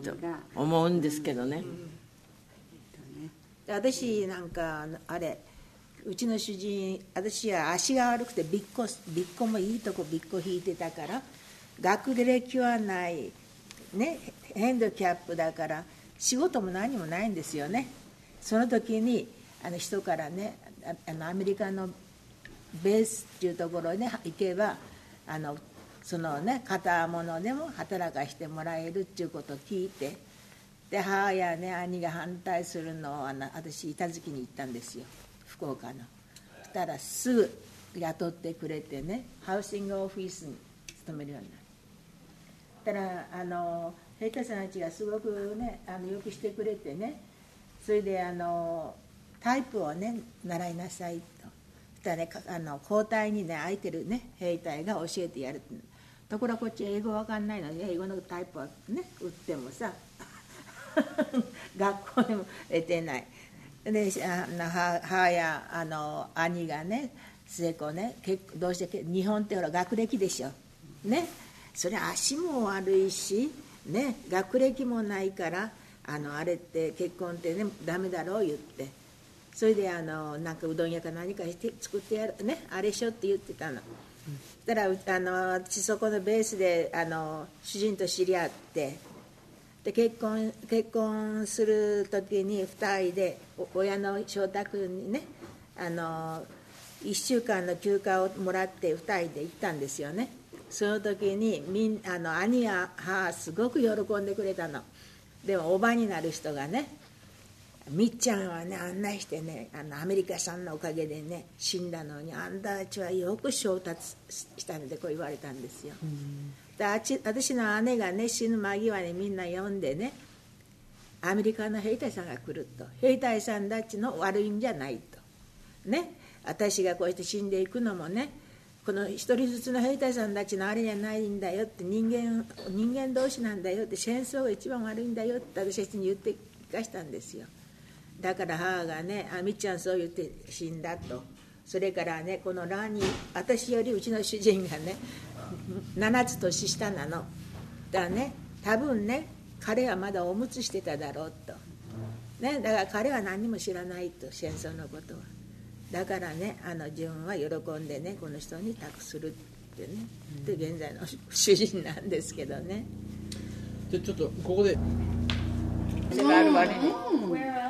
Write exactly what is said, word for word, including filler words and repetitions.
と思うんですけどね。 私なんかあれうちの主人、私は足が悪くてびっこびっこもいいとこびっこ引いてたから、学歴はないね、ヘンドキャップだから仕事も何もないんですよね。その時にあの人からね、あのアメリカのベースっていうところに、ね、行けばあのそのね片物でも働かしてもらえるっていうことを聞いて、で母やね兄が反対するのをあの私板付きに行ったんですよ、福岡の。そしたらすぐ雇ってくれてね、ハウシングオフィスに勤めるようになる。だからあの兵隊さんたちがすごくねあのよくしてくれてね、それであのタイプをね習いなさいと。そしたらねあの交代にね空いてるね兵隊が教えてやる。ところがこっち英語わかんないので英語のタイプはね売ってもさ学校にも出てない。であの母やあの兄がね末子ね結どうして日本ってほら学歴でしょね、それ足も悪いしね学歴もないからあのあれって結婚ってねダメだろう言って、それであのなんかうどん屋か何かして作ってやるねあれしょって言ってたの。だからあの私そこのベースであの主人と知り合って、で結婚結婚する時にふたりで親の承諾にねあのいっしゅうかんの休暇をもらってふたりで行ったんですよね。その時にみんあの兄や母すごく喜んでくれたの。でもおばになる人がね、みっちゃんはね案内してねあのアメリカさんのおかげでね死んだのにあんたたちはよく承達したのでこう言われたんですよ。であち私の姉がね死ぬ間際にみんな呼んでね、アメリカの兵隊さんが来ると、兵隊さんたちの悪いんじゃないとね、私がこうして死んでいくのもねこの一人ずつの兵隊さんたちのあれじゃないんだよって、人間人間同士なんだよって、戦争が一番悪いんだよって私たちに言って聞かしたんですよ。だから母がねあみっちゃんそう言って死んだと。それからねこのランに私よりうちの主人がねななつ年下なのだからね、多分ね彼はまだおむつしてただろうと、ね、だから彼は何も知らないと戦争のことは。だからねあの自分は喜んでねこの人に託するってね、で現在の主人なんですけどね。 でちょっとここでがある割に